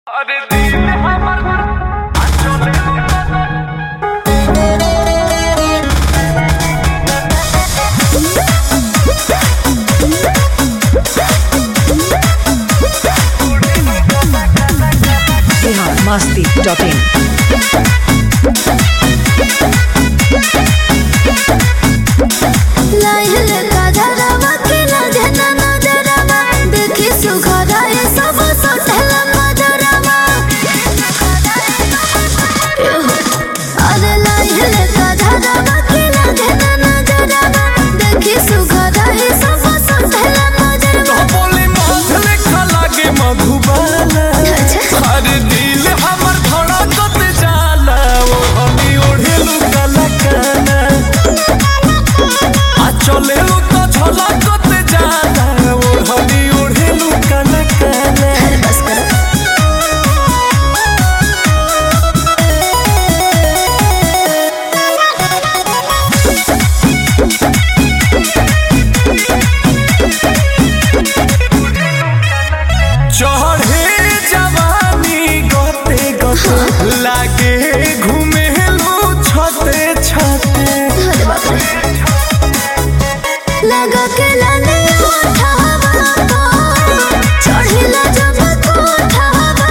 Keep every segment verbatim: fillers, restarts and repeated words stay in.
अरे दिल हमर बिहार मस्ती डॉट इन। लागे घूमे लो छते छते लगा के लाने उठावा तो चढ़िला जब कोठावा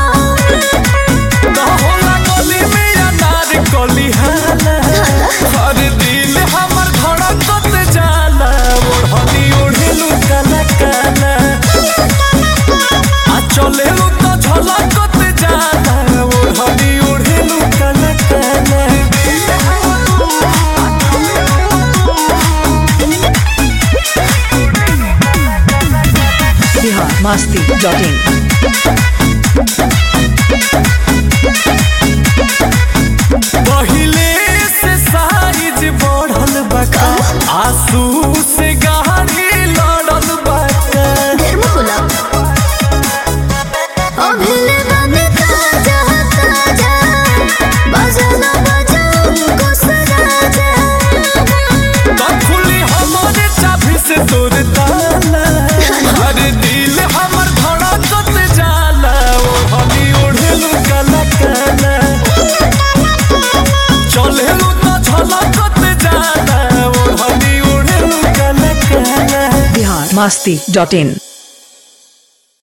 तो होला गली में अनार कली हाला हर दिल हमर धड़कत जाला ओढ़नी ओढ़ेलू काला काला आ चलेलू तो झलकत जाला ओढ़नी ओढ़ेलू काला काला बिहार मस्ती डॉट इन। पहिले से साइज बढ़ल बका आंसू से गाड़ी लड़ल बका ढेर मुंह बोला अभिले बने ताजा ताजा बजना बजाऊं को सजा तो खुली हमारे चाबी से तोड़ ताला हर दिल हमर धड़कत जाला ओढ़नी ओढ़ेलू काला काला चलेलू तो झलकत जाला ओढ़नी ओढ़ेलू काला काला बिहार मस्ती डॉट इन।